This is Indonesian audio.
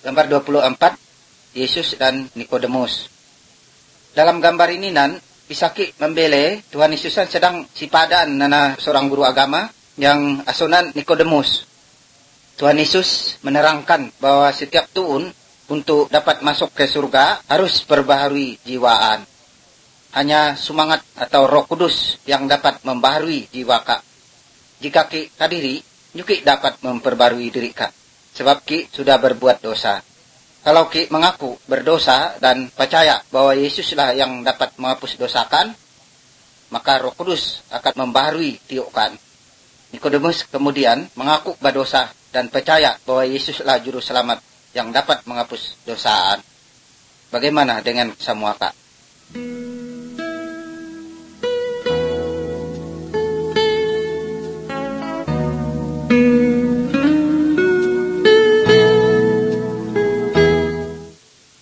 Gambar 24, Yesus dan Nikodemus. Dalam gambar ini pisaki membele Tuhan Yesus sedang sipadaan nana seorang guru agama yang asonan Nikodemus. Tuhan Yesus menerangkan bahwa setiap tuun untuk dapat masuk ke surga harus perbaharui jiwaan. Hanya semangat atau Roh Kudus yang dapat membaharui jiwa kak. Jika ki kadiri, nyuki dapat memperbarui diri kak. Sebab ki sudah berbuat dosa. Kalau ki mengaku berdosa dan percaya bahwa Yesuslah yang dapat menghapus dosakan, maka Roh Kudus akan membaharui tiukan. Nikodemus kemudian mengaku berdosa dan percaya bahwa Yesuslah juru selamat yang dapat menghapus dosaan. Bagaimana dengan semua kak?